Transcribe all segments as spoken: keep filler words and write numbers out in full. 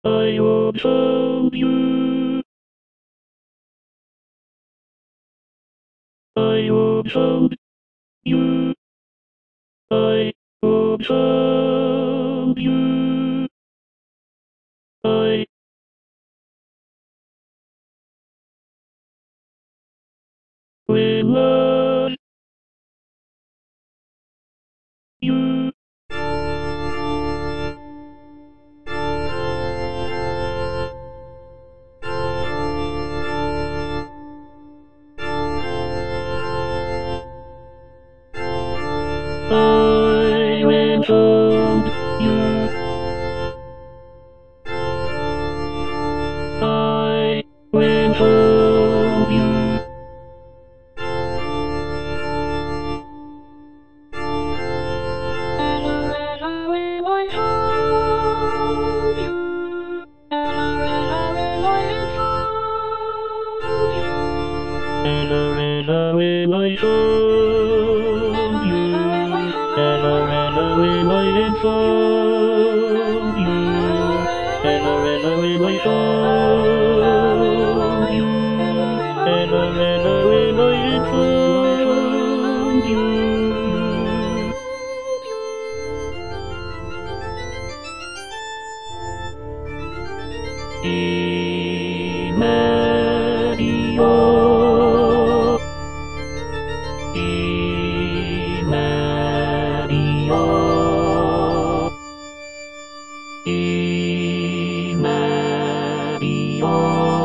I observe you. I observe you. I observe you. I will you. I will hold you. I will hold you. Cinderella will I hold you. Cinderella will I enfold you. Cinderella will I hold you. Cinderella will I enfold you. Imadio, Imadio, Imadio,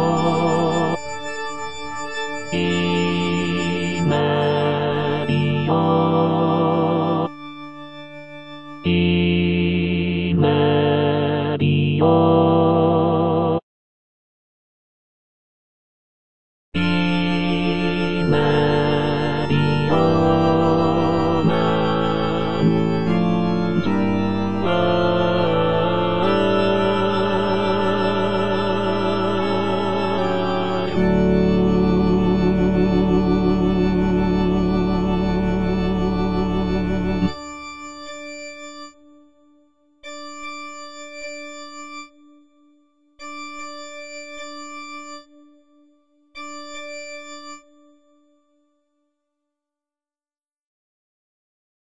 Imadio, Imadio.